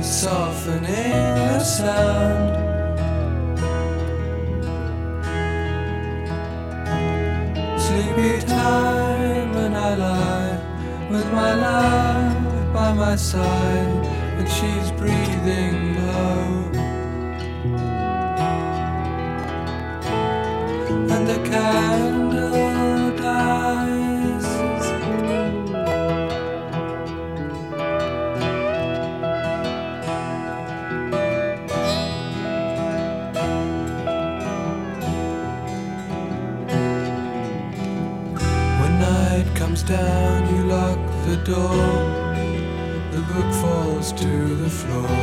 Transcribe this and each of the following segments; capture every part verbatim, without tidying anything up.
softening the sound. Sleepy time and I lie with my love by my side, and she's breathing low. And the candle dies. When night comes down, you lock the door. The book falls to the floor.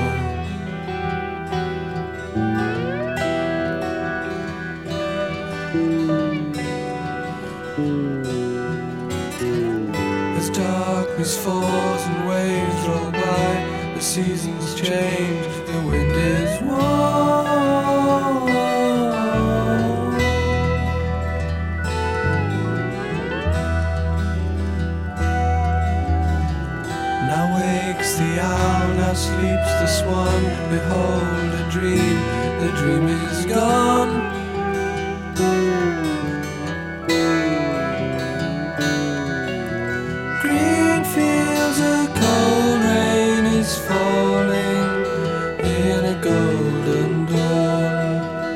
As darkness falls and waves roll by, the seasons change, the wind is warm. Now wakes the owl, now sleeps the swan. Behold a dream, the dream is gone. Green fields, a cold rain is falling in a golden dawn.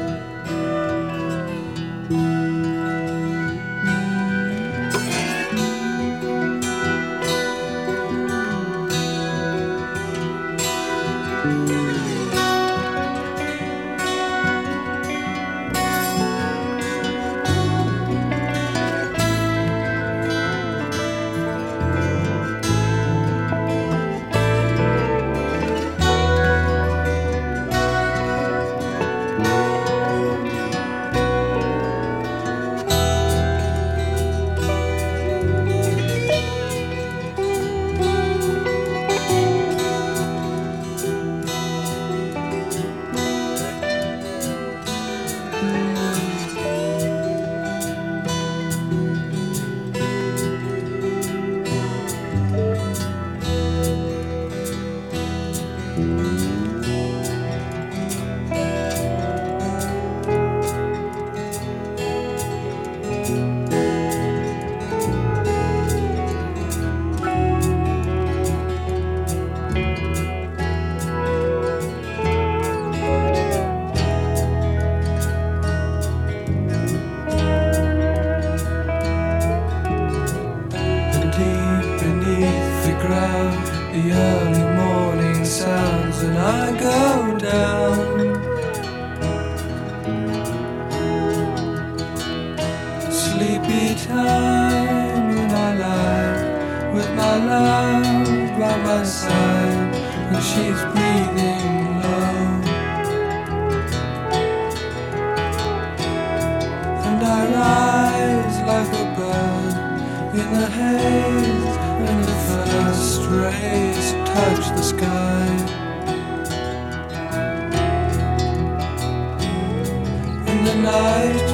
The early morning sounds and I go down. Sleepy time and I lie with my love by my side, and she's breathing low. And I rise like a bird in the haze when the first rays touch the sky. And the night